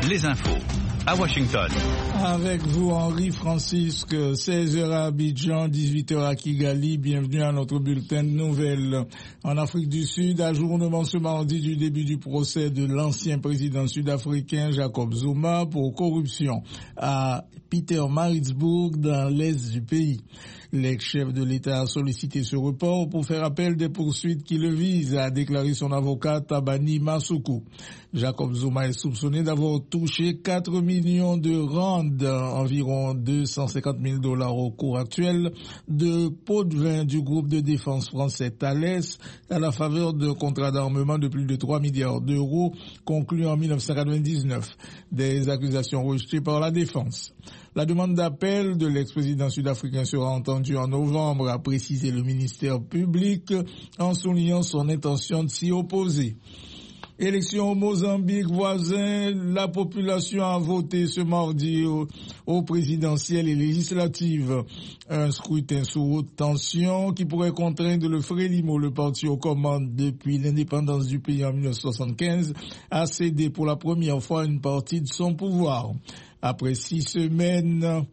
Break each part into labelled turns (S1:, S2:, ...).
S1: les infos à Washington.
S2: Avec vous, Henri Francisque, 16h à Abidjan, 18h à Kigali. Bienvenue à notre bulletin de nouvelles. En Afrique du Sud, ajournement ce mardi du début du procès de l'ancien président sud-africain Jacob Zuma pour corruption à Pietermaritzburg dans l'est du pays. L'ex-chef de l'État a sollicité ce report pour faire appel des poursuites qui le visent, a déclaré son avocat Tabani Masuku. Jacob Zuma est soupçonné d'avoir touché 4 millions de rands, environ 250 000 $ au cours actuel, de pots de vin du groupe de défense français Thales à la faveur d'un contrat d'armement de plus de 3 milliards d'euros conclu en 1999. Des accusations rejetées par la défense. La demande d'appel de l'ex-président sud-africain sera entendue en novembre, a précisé le ministère public en soulignant son intention de s'y opposer. Élection au Mozambique voisin, la population a voté ce mardi aux présidentielles et législatives. Un scrutin sous haute tension qui pourrait contraindre le Frelimo, le parti aux commandes depuis l'indépendance du pays en 1975, à céder pour la première fois une partie de son pouvoir. Après 6 semaines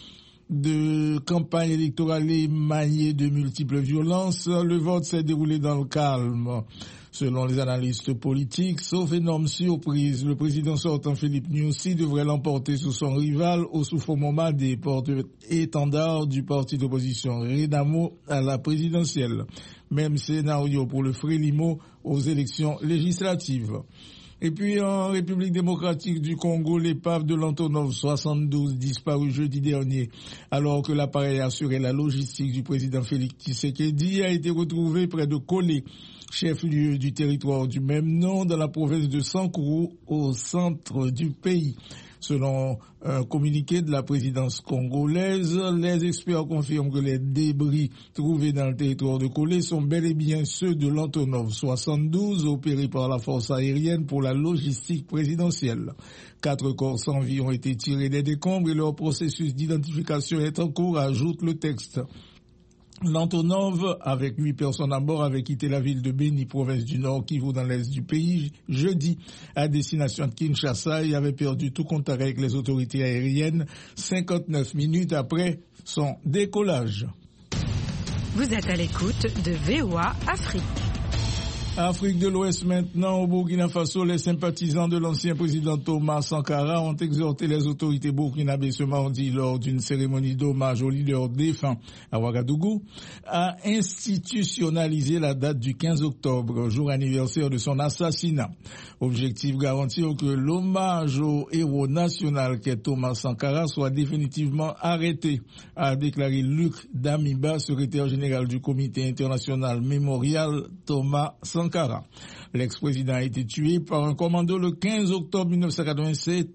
S2: de campagne électorale émaillée de multiples violences, le vote s'est déroulé dans le calme. Selon les analystes politiques, sauf énorme surprise, le président sortant Philippe Nyusi devrait l'emporter sur son rival Oussoufo Momade, porte-étendard du parti d'opposition Renamo à la présidentielle. Même scénario pour le Frelimo aux élections législatives. Et puis en République démocratique du Congo, l'épave de l'Antonov 72 disparue jeudi dernier, alors que l'appareil assurait la logistique du président Félix Tshisekedi a été retrouvé près de Kolé, chef-lieu du territoire du même nom dans la province de Sankuru, au centre du pays. Selon un communiqué de la présidence congolaise, les experts confirment que les débris trouvés dans le territoire de Kolé sont bel et bien ceux de l'Antonov 72 opéré par la force aérienne pour la logistique présidentielle. 4 corps sans vie ont été tirés des décombres et leur processus d'identification est en cours, ajoute le texte. L'Antonov, avec 8 personnes à bord, avait quitté la ville de Beni, province du Nord, Kivu, dans l'est du pays, jeudi, à destination de Kinshasa, et avait perdu tout contact avec les autorités aériennes 59 minutes après son décollage.
S3: Vous êtes à l'écoute de VOA Afrique.
S2: Afrique de l'Ouest maintenant, au Burkina Faso, les sympathisants de l'ancien président Thomas Sankara ont exhorté les autorités burkinabées ce mardi lors d'une cérémonie d'hommage au leader défunt à Ouagadougou à institutionnaliser la date du 15 octobre, jour anniversaire de son assassinat. Objectif garantir que l'hommage au héros national qu'est Thomas Sankara soit définitivement arrêté, a déclaré Luc Damiba, secrétaire général du Comité international mémorial Thomas Sankara. L'ex-président a été tué par un commando le 15 octobre 1987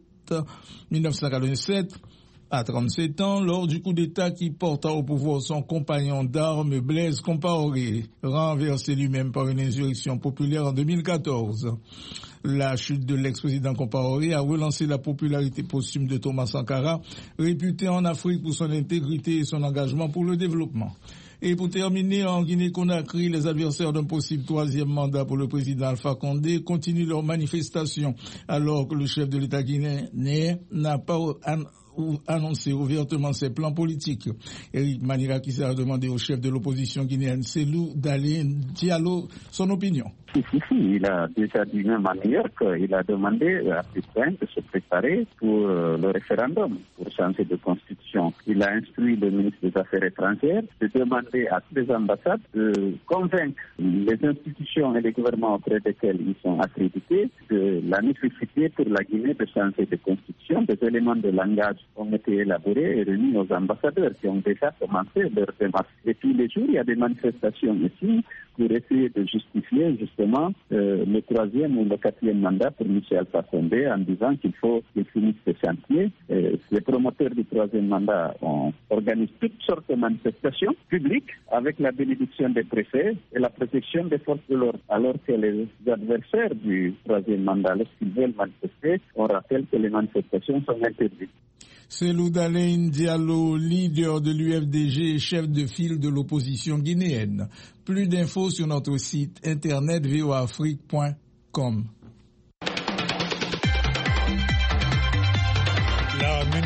S2: à 37 ans lors du coup d'État qui porta au pouvoir son compagnon d'armes Blaise Compaoré, renversé lui-même par une insurrection populaire en 2014. La chute de l'ex-président Compaoré a relancé la popularité posthume de Thomas Sankara, réputé en Afrique pour son intégrité et son engagement pour le développement. Et pour terminer, en Guinée-Conakry, les adversaires d'un possible 3e mandat pour le président Alpha Condé continuent leur manifestation, alors que le chef de l'État guinéen n'a pas annoncer ouvertement ses plans politiques. Eric Manirakisa a demandé au chef de l'opposition guinéenne, Cellou Dalein Diallo, son opinion.
S4: Si, il a déjà dit même à New York, il a demandé à Pétain de se préparer pour le référendum, pour changer de constitution. Il a instruit le ministre des Affaires étrangères de demander à toutes les ambassades de convaincre les institutions et les gouvernements auprès desquels ils sont accrédités de la nécessité pour la Guinée de changer de constitution. Des éléments de langage ont été élaborés et remis aux ambassadeurs qui ont déjà commencé leur démarche. Et tous les jours, il y a des manifestations ici pour essayer de justifier justement le 3e ou le 4e mandat pour M. Alpha Condé en disant qu'il faut qu'il finisse ce chantier. Les promoteurs du 3e mandat organisent toutes sortes de manifestations publiques avec la bénédiction des préfets et la protection des forces de l'ordre, alors que les adversaires du 3e mandat, lorsqu'ils veulent manifester, on rappelle que les manifestations sont interdites.
S2: Cellou Dalein Diallo, leader de l'UFDG et chef de file de l'opposition guinéenne. Plus d'infos sur notre site internet voaafrique.com.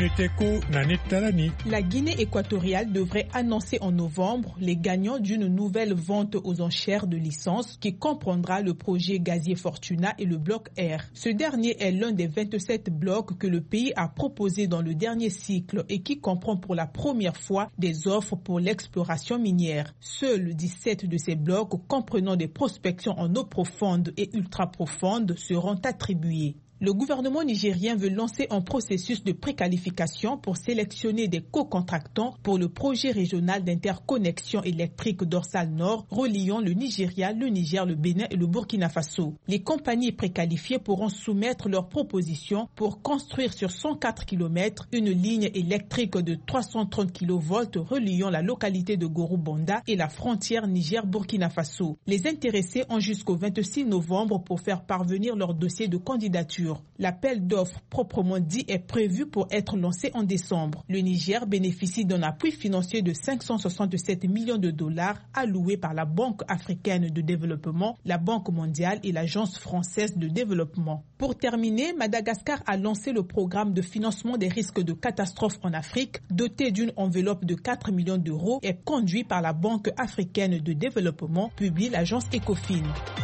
S5: La Guinée équatoriale devrait annoncer en novembre les gagnants d'une nouvelle vente aux enchères de licences qui comprendra le projet gazier Fortuna et le bloc R. Ce dernier est l'un des 27 blocs que le pays a proposé dans le dernier cycle et qui comprend pour la première fois des offres pour l'exploration minière. Seuls 17 de ces blocs, comprenant des prospections en eau profonde et ultra profonde, seront attribués. Le gouvernement nigérien veut lancer un processus de préqualification pour sélectionner des co-contractants pour le projet régional d'interconnexion électrique dorsale nord reliant le Nigeria, le Niger, le Bénin et le Burkina Faso. Les compagnies préqualifiées pourront soumettre leurs propositions pour construire sur 104 km une ligne électrique de 330 kV reliant la localité de Gorubonda et la frontière Niger-Burkina Faso. Les intéressés ont jusqu'au 26 novembre pour faire parvenir leur dossier de candidature. L'appel d'offres proprement dit est prévu pour être lancé en décembre. Le Niger bénéficie d'un appui financier de 567 millions de dollars alloués par la Banque africaine de développement, la Banque mondiale et l'Agence française de développement. Pour terminer, Madagascar a lancé le programme de financement des risques de catastrophes en Afrique, doté d'une enveloppe de 4 millions d'euros et conduit par la Banque africaine de développement, publie l'agence Ecofin.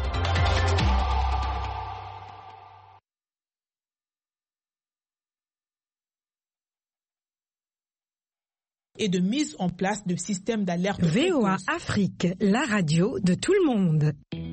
S5: Et de mise en place de systèmes d'alerte.
S3: VOA Afrique, la radio de tout le monde.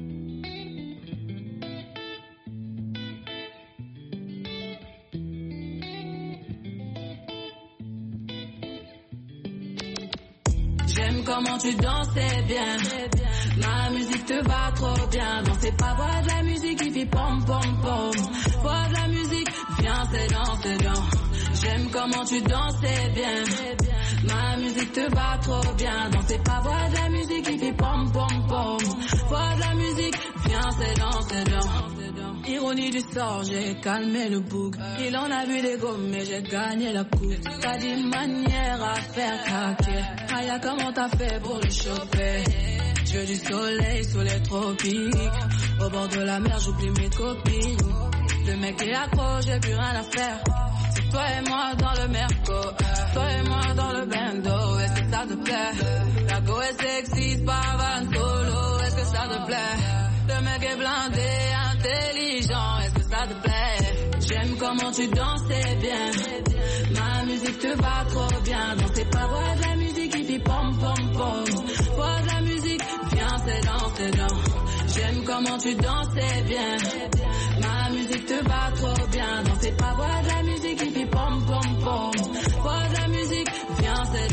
S6: J'aime comment tu dansais bien. Ma musique te va trop bien. Non, c'est pas voir de la musique qui fait pom pom pom. Voir de la musique, viens, c'est dans. J'aime comment tu dansais bien. Ma musique te va trop bien. Non, c'est pas voir de la musique qui fait pom pom pom. Voir de la musique, viens, c'est dans. Ironie du sort, j'ai calmé le bouc. Il en a vu des gommes, mais j'ai gagné la coupe. T'as dit manière à faire craquer. Aya, comment t'as fait pour le choper? Je veux du soleil sous les tropiques. Au bord de la mer, j'oublie mes copines. Le mec est accro, j'ai plus rien à faire. C'est toi et moi dans le merco. Toi et moi dans le bando. Est-ce que ça te plaît? La go est sexy, c'est pas van solo. Est-ce que ça te plaît? Le mec est blindé, intelligent. Est-ce que ça te plaît? J'aime comment tu dansais bien. Ma musique te va trop bien. Non, c'est pas voir de la musique qui fait pom pom pom. Voir de la musique, viens, c'est dans. J'aime comment tu dansais bien. Ma musique te va trop bien. Non, c'est pas voir de la musique qui fait pom pom pom. Voir de la musique, viens, c'est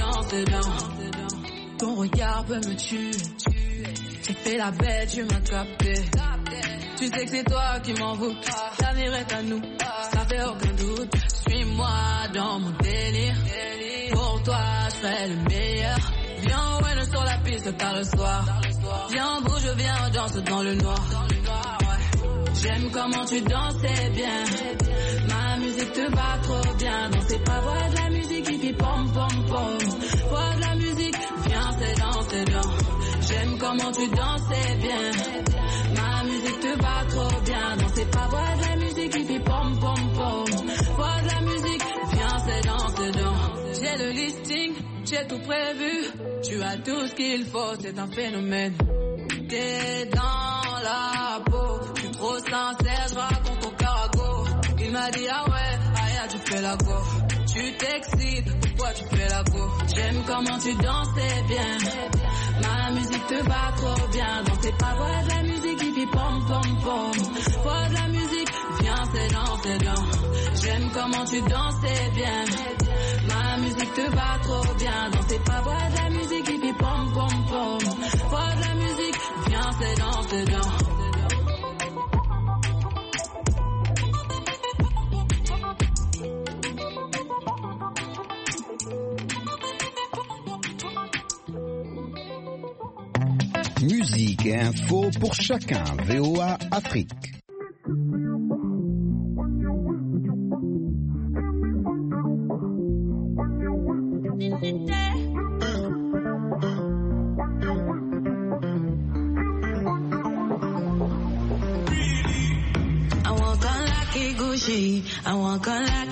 S6: dans. Ton regard peut me tuer. J'ai fait la bête, tu m'as capté. Tu sais que c'est toi qui m'envoûte. L'avenir est à nous, ça fait aucun doute. Suis-moi dans mon délire. Pour toi, je serai le meilleur. Viens, ouais, sur la piste tard le soir. Viens, bouge, viens, on danse dans le noir. J'aime comment tu dansais bien. Ma musique te va trop bien. Non, c'est pas voir de la musique qui fait pom pom pom. Voir de la musique, viens, c'est dans. J'aime comment tu dansais bien. Ma musique te va trop bien. Non, c'est pas voir de la musique qui fait pom pom pom. Voir de la musique, viens, c'est dans. J'ai le listing, j'ai tout prévu. Tu as tout ce qu'il faut, c'est un phénomène. T'es dans la peau, je suis trop sincère, je raconte ton carago. Il m'a dit ah ouais, Aya tu fais la go. Tu t'excites, pourquoi tu fais la go? J'aime comment tu dansais bien. Ma musique te va trop bien. Non, c'est pas voir de la musique qui fait pom pom pom. Voir de la musique, viens, c'est dans. J'aime comment tu dansais bien. Ma musique te va trop bien. Non, c'est pas voir de la musique qui fait pom pom pom. Voir de la musique, viens, c'est dans.
S7: Musique et info pour chacun. VOA Afrique.
S6: I walk on like a Gucci. I walk on like